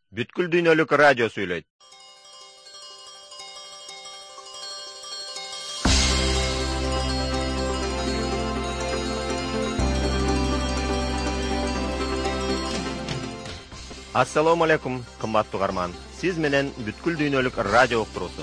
Бүткүл дүйнөлүк радио сүйлөйт. Ассаламу алейкум, кымбаттуу угарман. Сиз менен бүткүл дүйнөлүк радио уктуруусу.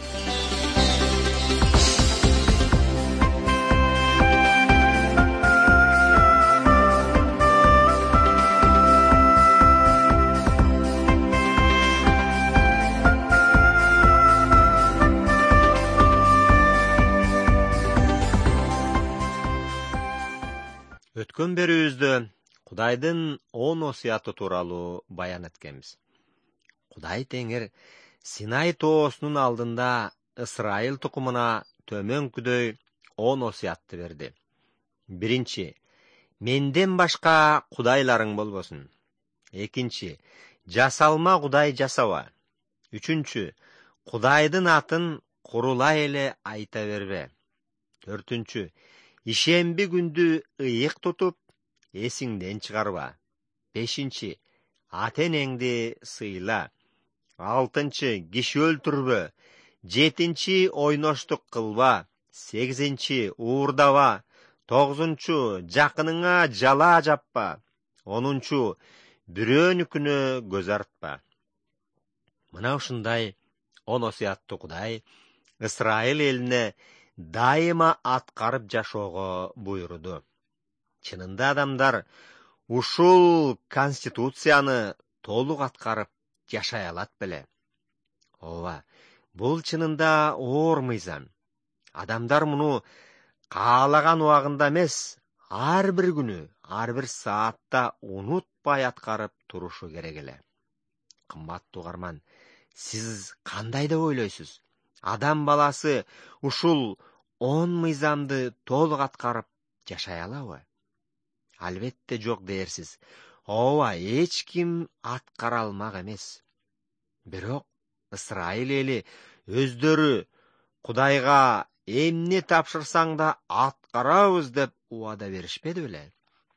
Өткөн берүүбүздө Кудайдын 10 осуяты тууралуу баян эткенбиз. Кудай Теңир Синай тоосунун алдында Ысрайыл тукумуна төмөнкүдөй 10 осуятты берди. Биринчи, менден башка кудайларың болбосун. Экинчи, жасалма кудай жасаба. Үчүнчү, Кудайдын атын курулай эле айта бербе. Төртүнчү, ишемби күндү ыйык тутуп, эсиңден чыгарба. Бешинчи, ата-энеңди сыйла. Алтынчы, киши өлтүрбө. Жетинчи, ойноштук кылба. Сегизинчи, уурдаба. Тогузунчу, жакыныңа жала жаппа. Онунчу, бирөөнүкүнө көз артпа. Мына ушундай 10 осуятты Кудай Ысрайыл элине дайыма аткарып жашоого буйруду. Чынында адамдар ушул конституцияны толук аткарып жашай алат беле? Ооба, бул чынында оор мыйзам. Адамдар муну каалаган убагында эмес, ар бир күнү, ар бир саатта унутпай аткарып турушу керек эле. Кымбаттуу угарман, сиз кандай деп ойлойсуз? Адам баласы ушул 10 мыйзамды толук аткарып жашай алабы? Албетте жок дээрсиз. Ооба, эч ким аткара алмак эмес. Бирок Ысрайыл эли өздөрү Кудайга эмне тапшырсаң да аткарабыз деп убада беришпеди беле?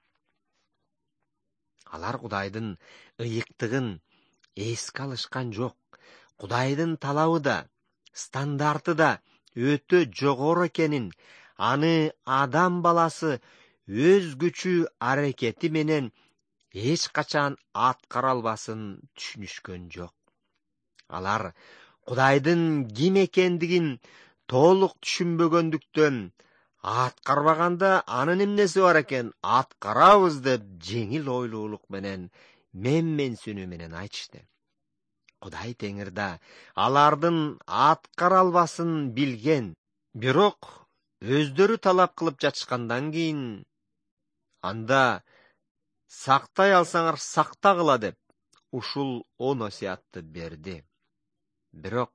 Алар Кудайдын ыйыктыгын эске алышкан жок. Кудайдын талабы да, стандарты да өтө жогору экенин, аны адам баласы өз күчү аракети менен эч качан аткара албасын түшүнүшкөн жок. Алар Кудайдын ким экендигин толук түшүнбөгөндүктөн аткарбаганда анын эмнеси бар экен, аткарабыз деп жеңил ойлуулук менен менменсүнүү менен айтышты. Кудай Теңир да алардын аткара албасын билген, бирок өздөрү талап кылып жатышкандан кийин анда сактай алсаңар сактагыла деп ушул 10 осуятты берди. Бирок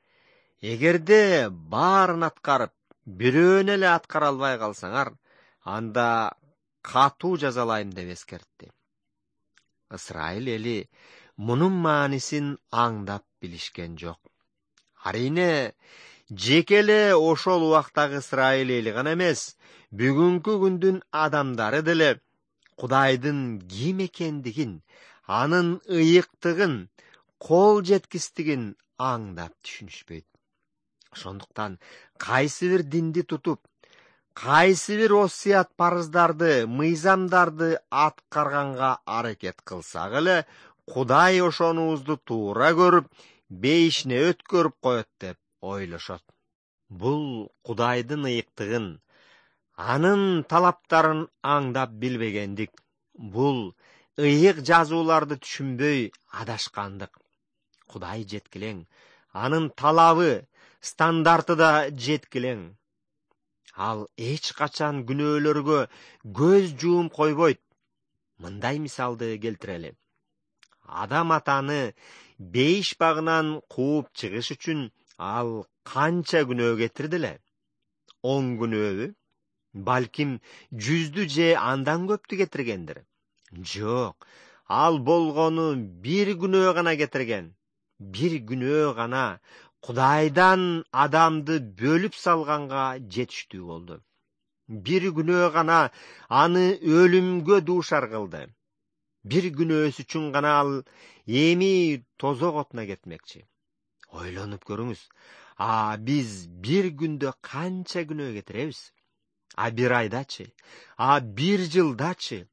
эгерде баарын аткарып, бирөөнү эле аткара албай калсаңар, анда катуу жазалайм деп эскертти. Ысрайыл эли мунун маанисин аңдап билишкен жок. Арийне, жеке эле ошол убактагы Ысрайыл эли гана эмес, бүгүнкү күндүн адамдары деле Кудайдын ким экендигин, анын ыйыктыгын, кол жеткистигин аңдап түшүнүшпөйт. Ошондуктан кайсы бир динди тутуп, кайсы бир осуят парыздарды, мыйзамдарды аткарганга аракет кылсак эле, Кудай ошонубузду туура көрүп, бейишине өткөрүп коет деп ойлошот. Бул Кудайдын ыйыктыгын, анын талаптарын аңдап билбегендик. Бул ыйык жазууларды түшүнбөй адашкандык. Кудай жеткилең, анын талабы, стандарты да жеткилең. Ал эч качан күнөөлөргө көз жуум койбойт. Мындай мисалды келтирели. Адам атаны бейиш багынан кууп чыгыш үчүн ал канча күнөө кетирди эле? 10 күнөөбү? Балким 100 же андан көптү кетиргендир. Жок, ал болгону бир күнөө гана кетирген. Бир күнөө гана Кудайдан адамды бөлүп салганга жетиштүү болду. Бир күнөө гана аны өлүмгө дуушар кылды. Bir günөөсү үчүн гана ал эми тозок отуна кетмекчи. Ойлонуп көрүңүз. Биз bir күндө канча күнөө кетиребиз? Bir айдачы? Bir жылдачы?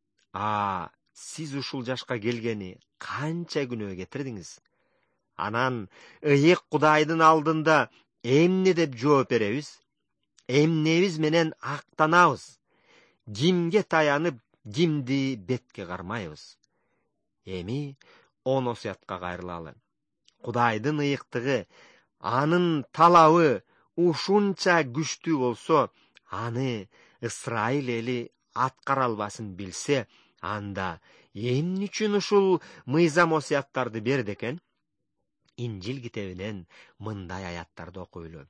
Сиз ушул жашка келгени канча күнөө кетирдиңиз? Анан ыйык Кудайдын алдында эмне деп жооп беребиз? Эмнебиз менен актанабыз? Кимге таянып, кимди бетке кармайбыз? Эми Оносиятка кайрылалы. Кудайдын ыйыктыгы, анын талабы ушунча күчтүү болсо, аны Исраил эли аткара албасын билсе, анда эмне үчүн ушул мыйзам осуяттарды берди экен? Инжил китебинен мындай аяттарды окуйлу.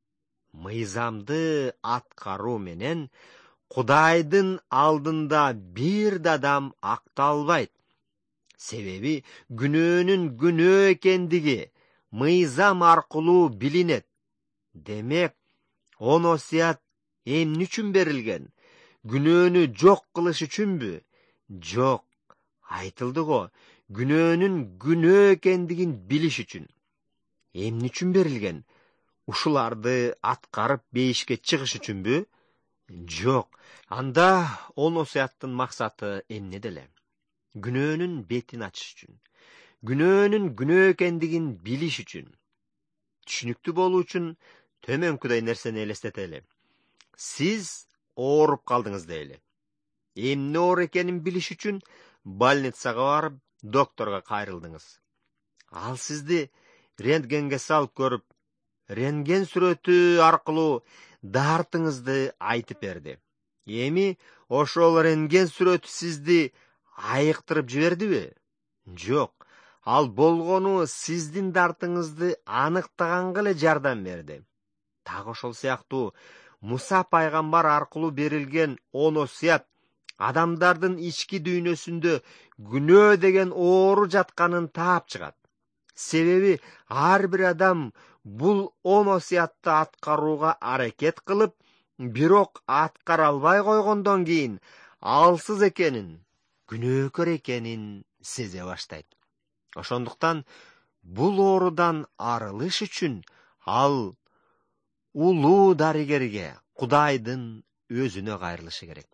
Мыйзамды аткаруу менен Кудайдын алдында бир да адам акталбайт. Себеби күнөөнүн күнөө экендиги мыйзам аркылуу билинет. Демек, Оносият эмне үчүн берилген? Күнөөнү жок кылыш үчүнбү? Жок, айтылды го, күнөөнүн күнөө экендигин билиш үчүн. Эмне үчүн берилген? Ушуларды аткарып бейишке чыгыш үчүнбү? Жок. Анда Оносияттын максаты эмне деле? Күнөөнүн бетин ачыш үчүн. Күнөөнүн күнөө экендигин билиш үчүн. Түшүнүктүү болуу үчүн төмөнкүдөй нерсени элестетели. Сиз ооруп калдыңыз дейли. Эмне оор экенин билиш үчүн больницага барып, докторго кайрылдыңыз. Ал сизди рентгенге салып көрүп, рентген сүрөтү аркылуу дартыңызды айтып берди. Эми ошол рентген сүрөтү сизди айыктырып жибердиби? Жок. Ал болгону сиздин дартыңызды аныктаганга эле жардам берди. Так ошол сыяктуу Муса пайгамбар аркылуу берилген Оносият адамдардын ички дүйнөсүндө күнөө деген оору жатканын таап чыгат. Себеби ар бир адам бул Оносиятты аткарууга аракет кылып, бирок аткара албай койгондон кийин алсыз экенин, күнөөкөр экенин сезе баштайт. Ошондуктан бул оорудан арылыш үчүн ал улуу дарыгерге, Кудайдын өзүнө кайрылышы керек.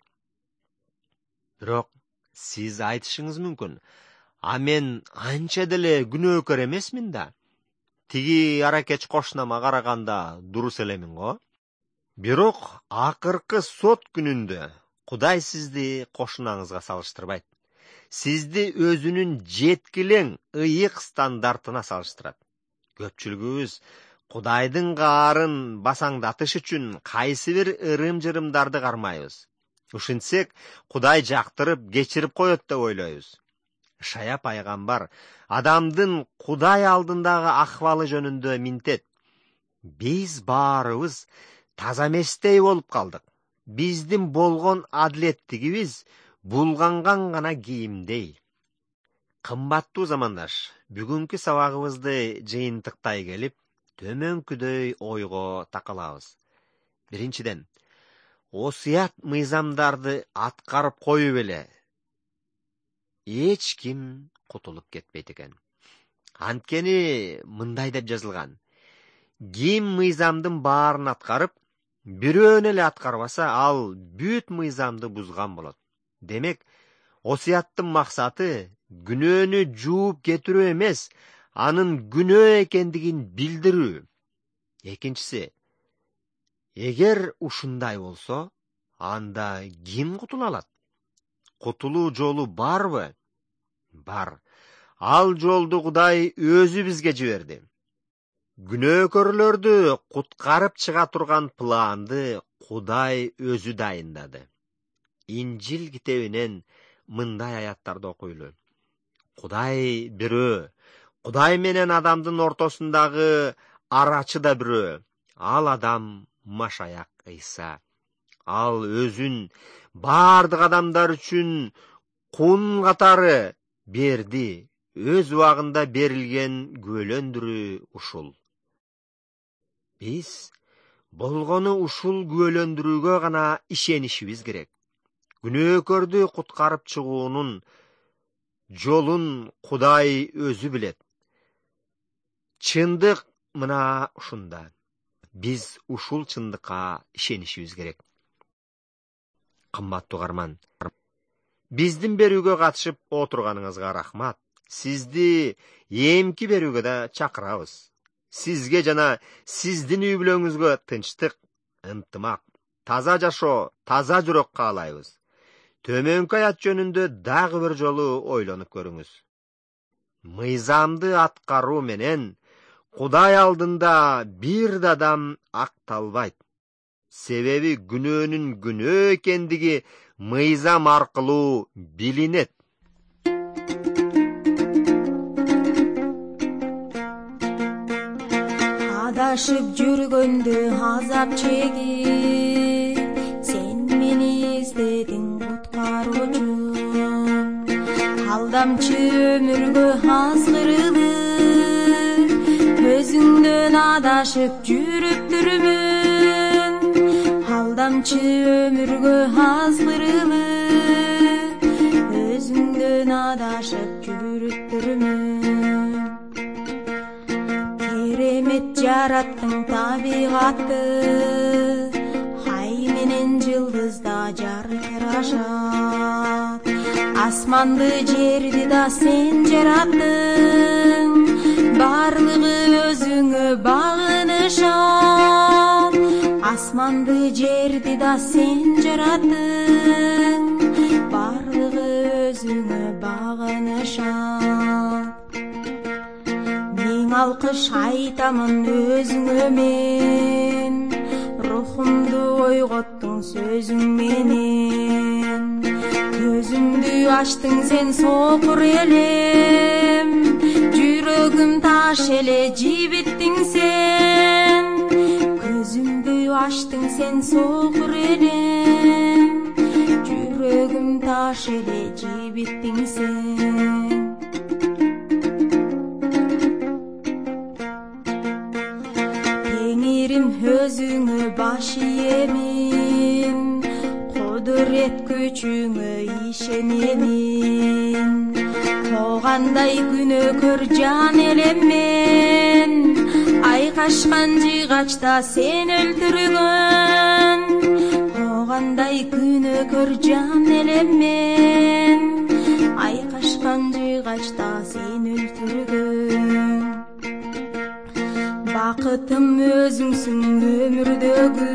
Бирок сиз айтышыңыз мүмкүн: мен анча деле күнөөкөр эмесмин да. Тиги аракеч кошунама караганда дурус элемин го. Бирок акыркы сот күнүндө Кудай сизди кошунаңызга салыштырбайт. Сизди өзүнүн жеткилең ыйык стандартына салыштырат. Көпчүлүгүбүз Кудайдын каарын басаңдатыш үчүн кайсы бир ырым-жырымдарды кармайбыз. Ушинтсек, Кудай жактырып, кечирип коет деп ойлойбуз. Ишая пайгамбар адамдын Кудай алдындагы акыбалы жөнүндө минтет. Биз баарыбыз таза эместей болуп калдык. Биздин болгон адилеттигибиз булганган гана кийимдей. Кымбаттуу замандаш, бүгүнкү сабагыбызды жыйынтыктай келип, төмөнкүдөй ойго такалабыз. Биринчиден, осуят мыйзамдарды аткарып коюп эле эч ким кутулуп кетпейт экен. Анткени мындай деп жазылган: ким мыйзамдын баарын аткарып, бирөөнү эле аткарбаса, ал бүт мыйзамды бузган болот. Демек, осуяттын максаты күнөөнү жууп кетирүү эмес, анын күнөө экендигин билдирүү. Экинчиси, эгер ушундай болсо, анда ким кутула алат? Кутулуу жолу барбы? Бар. Ал жолду Кудай өзү бизге жиберди. Күнөөкөрлөрдү куткарып чыга турган планды Кудай өзү дайындады. Инжил китебинен мындай аяттарды окуйлу. Кудай бирөө, Кудай менен адамдын ортосундагы арачы да бирөө. Ал адам Машаяк Ыйса. Ал өзүн бардык адамдар үчүн кун катары берди. Өз убагында берилген күбөлөндүрүү ушул. Биз болгону ушул күбөлөндүрүүгө гана ишенишибиз керек. Күнөөкөрдү куткарып чыгуунун жолун Кудай өзү билет. Чындык мына ушунда. Биз ушул чындыкка ишенишибиз керек. Кымбаттуу угарман, биздин берүүгө катышып отурганыңызга рахмат. Сизди эмки берүүгө да чакырабыз. Сизге жана сиздин үй бүлөңүзгө тынчтык, ынтымак, таза жашоо, таза жүрөк каалайбыз. Төмөнкү аят жөнүндө дагы бир жолу ойлонуп көрүңүз. Мыйзамды аткаруу менен Кудай алдында бир да адам акталбайт. Себеби күнөөнүн күнөө экендиги мыйзам аркылуу билинет. Адашып жүргөндө азап чегип, сен мени издедиң куткаруучу. Алдамчы өмүргө азгырылып, өзүңдөн адашып жүрүптүрмүн. Алдамчы өмүргө азгырылып, өзүңдөн адашып жүрүптүрмүн. Керемет жараттың табигатты, ай менен жылдызда жаркырашат. Асманды жерди да сен жараттың, барлыгы өзүңө багынышат. Асманды жерди да сен жараттың, барлыгы өзүңө багынышат. Мен алкыш айтамын өзүңө мен, рухумду ойготтуң сөзүң менен. Көзүмдү ачтың сен сокур элем, жүрөгүм таш эле жибиттиң сен. Көзүмдү ачтың сен сокур элем, жүрөгүм таш эле жибиттиң сен. Теңирим өзүңө баш ийемин, кудурет күчүңө ишенемин. Тогандай күнөөкөр жан элем мен, айкашкан жыгачта сен өлтүргөн. Тогандай күнөөкөр жан элем мен, айкашкан жыгачта сен өлтүргөн. Бакытым өзүңсүң өмүрдөгү,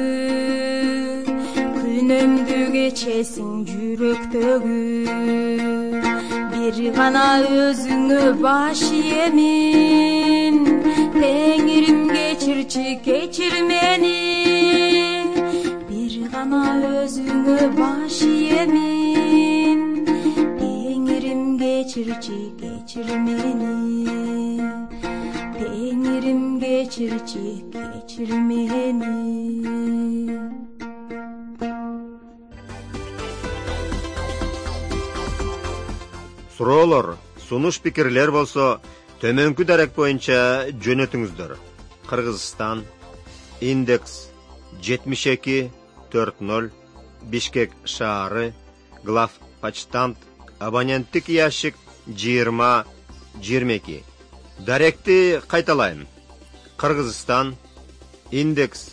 күнөмдү кечесиң жүрөктөгү. Бир гана өзүңө баш ийемин, Теңирим кечирчи кечир мени. Бир гана өзүңө баш ийемин, Теңирим кечирчи кечир мени. Теңирим кечирчи кечир мени. Суроолор, сунуш пикирлер болсо төмөнкү дарек боюнча жөнөтүңүздөр. Кыргызстан, индекс 7240, Бишкек шаары, главпочтамт, абоненттик ящик 2022. Даректи кайталайм. Кыргызстан, индекс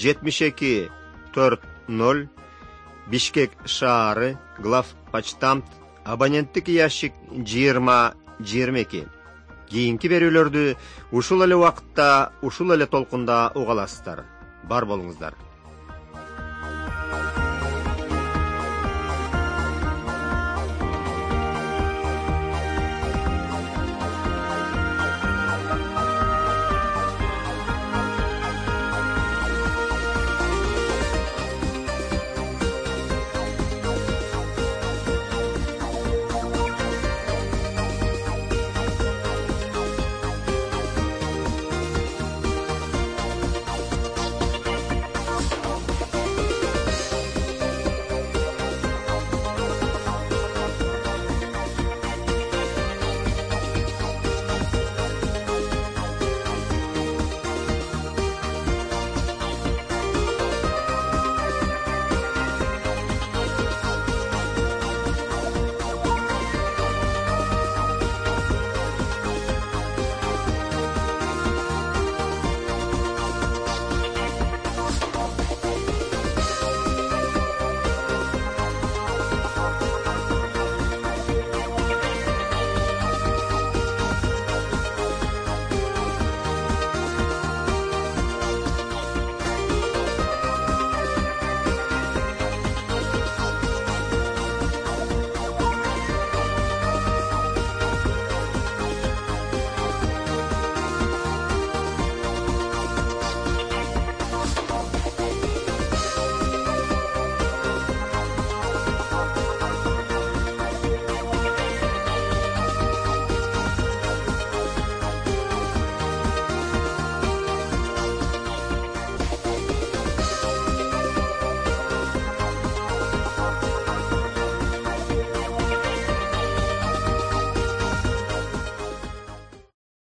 7240, Бишкек шаары, главпочтамт, абоненттик ящик 2022. Кийинки берүүлөрдү ушул эле убакытта, ушул эле толкунда уга аласыздар. Бар болуңуздар.